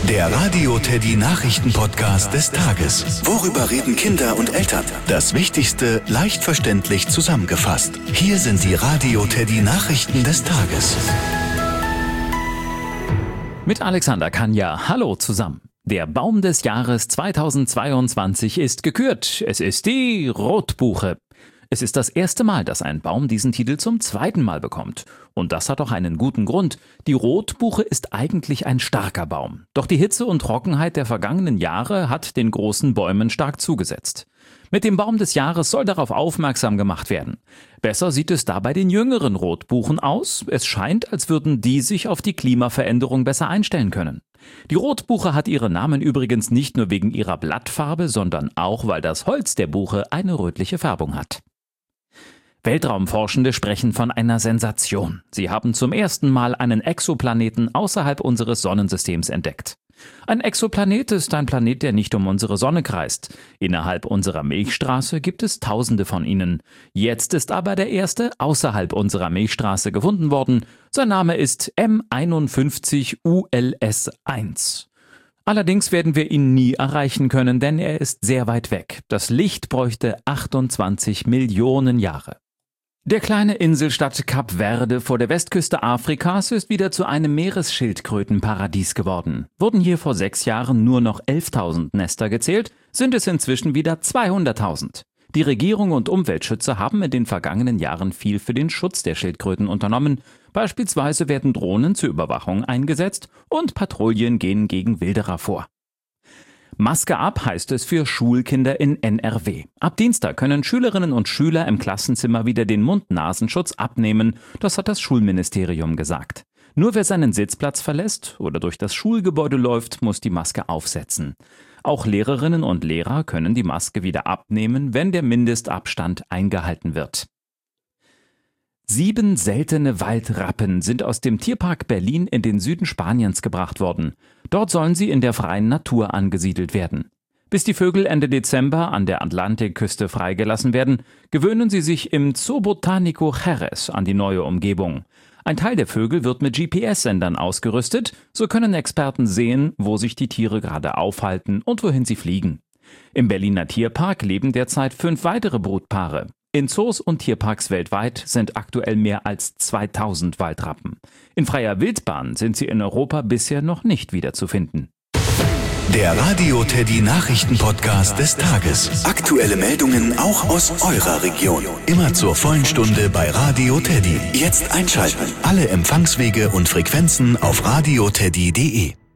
Der Radio Teddy Nachrichten-Podcast des Tages. Worüber reden Kinder und Eltern? Das Wichtigste leicht verständlich zusammengefasst. Hier sind die Radio Teddy Nachrichten des Tages. Mit Alexander Kanja. Hallo zusammen. Der Baum des Jahres 2022 ist gekürt. Es ist die Rotbuche. Es ist das erste Mal, dass ein Baum diesen Titel zum zweiten Mal bekommt. Und das hat auch einen guten Grund. Die Rotbuche ist eigentlich ein starker Baum. Doch die Hitze und Trockenheit der vergangenen Jahre hat den großen Bäumen stark zugesetzt. Mit dem Baum des Jahres soll darauf aufmerksam gemacht werden. Besser sieht es da bei den jüngeren Rotbuchen aus. Es scheint, als würden die sich auf die Klimaveränderung besser einstellen können. Die Rotbuche hat ihren Namen übrigens nicht nur wegen ihrer Blattfarbe, sondern auch, weil das Holz der Buche eine rötliche Färbung hat. Weltraumforschende sprechen von einer Sensation. Sie haben zum ersten Mal einen Exoplaneten außerhalb unseres Sonnensystems entdeckt. Ein Exoplanet ist ein Planet, der nicht um unsere Sonne kreist. Innerhalb unserer Milchstraße gibt es Tausende von ihnen. Jetzt ist aber der erste außerhalb unserer Milchstraße gefunden worden. Sein Name ist M51 ULS-1. Allerdings werden wir ihn nie erreichen können, denn er ist sehr weit weg. Das Licht bräuchte 28 Millionen Jahre. Der kleine Inselstadt Kap Verde vor der Westküste Afrikas ist wieder zu einem Meeresschildkrötenparadies geworden. Wurden hier vor 6 Jahren nur noch 11.000 Nester gezählt, sind es inzwischen wieder 200.000. Die Regierung und Umweltschützer haben in den vergangenen Jahren viel für den Schutz der Schildkröten unternommen. Beispielsweise werden Drohnen zur Überwachung eingesetzt und Patrouillen gehen gegen Wilderer vor. Maske ab heißt es für Schulkinder in NRW. Ab Dienstag können Schülerinnen und Schüler im Klassenzimmer wieder den Mund-Nasenschutz abnehmen, das hat das Schulministerium gesagt. Nur wer seinen Sitzplatz verlässt oder durch das Schulgebäude läuft, muss die Maske aufsetzen. Auch Lehrerinnen und Lehrer können die Maske wieder abnehmen, wenn der Mindestabstand eingehalten wird. 7 seltene Waldrappen sind aus dem Tierpark Berlin in den Süden Spaniens gebracht worden. Dort sollen sie in der freien Natur angesiedelt werden. Bis die Vögel Ende Dezember an der Atlantikküste freigelassen werden, gewöhnen sie sich im Zoo Botánico Jerez an die neue Umgebung. Ein Teil der Vögel wird mit GPS-Sendern ausgerüstet, so können Experten sehen, wo sich die Tiere gerade aufhalten und wohin sie fliegen. Im Berliner Tierpark leben derzeit 5 weitere Brutpaare. In Zoos und Tierparks weltweit sind aktuell mehr als 2000 Waldrappen. In freier Wildbahn sind sie in Europa bisher noch nicht wiederzufinden. Der Radio Teddy Nachrichten-Podcast des Tages. Aktuelle Meldungen auch aus eurer Region. Immer zur vollen Stunde bei Radio Teddy. Jetzt einschalten. Alle Empfangswege und Frequenzen auf radioteddy.de.